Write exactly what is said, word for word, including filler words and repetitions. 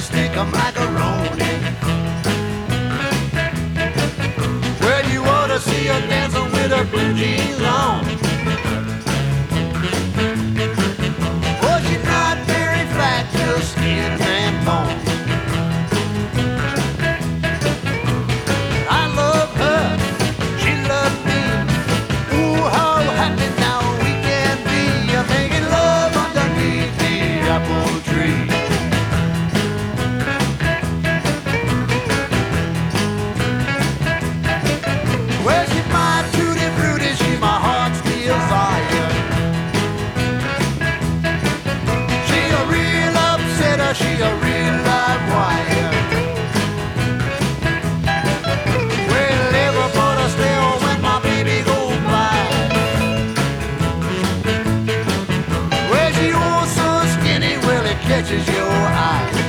stick 'em like a Roni. Well, you ought to see her dancing with her blue jeans on. Oh, she's not very fat, just skin and bone. I love her, she loves me. Ooh, how happy now we can be, making love underneath the apple tree. Well, she's my tutti frutti, she's my heart's desire. She a real upsetter, she a real live wire. Well, everybody still when my baby goes by. Well, she was so skinny, well, it catches your eye.